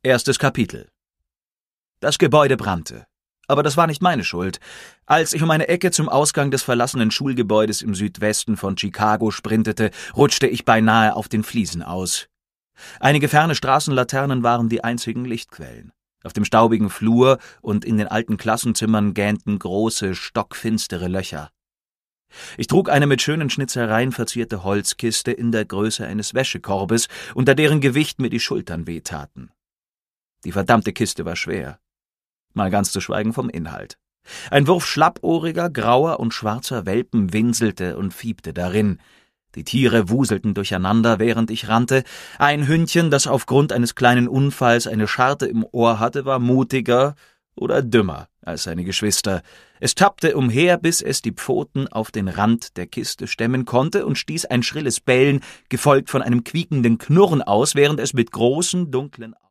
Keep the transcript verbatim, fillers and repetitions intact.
Erstes Kapitel. Das Gebäude brannte. Aber das war nicht meine Schuld. Als ich um eine Ecke zum Ausgang des verlassenen Schulgebäudes im Südwesten von Chicago sprintete, rutschte ich beinahe auf den Fliesen aus. Einige ferne Straßenlaternen waren die einzigen Lichtquellen. Auf dem staubigen Flur und in den alten Klassenzimmern gähnten große, stockfinstere Löcher. Ich trug eine mit schönen Schnitzereien verzierte Holzkiste in der Größe eines Wäschekorbes, unter deren Gewicht mir die Schultern wehtaten. Die verdammte Kiste war schwer. Mal ganz zu schweigen vom Inhalt. Ein Wurf schlappohriger, grauer und schwarzer Welpen winselte und fiebte darin. Die Tiere wuselten durcheinander, während ich rannte. Ein Hündchen, das aufgrund eines kleinen Unfalls eine Scharte im Ohr hatte, war mutiger oder dümmer als seine Geschwister. Es tappte umher, bis es die Pfoten auf den Rand der Kiste stemmen konnte und stieß ein schrilles Bellen, gefolgt von einem quiekenden Knurren aus, während es mit großen, dunklen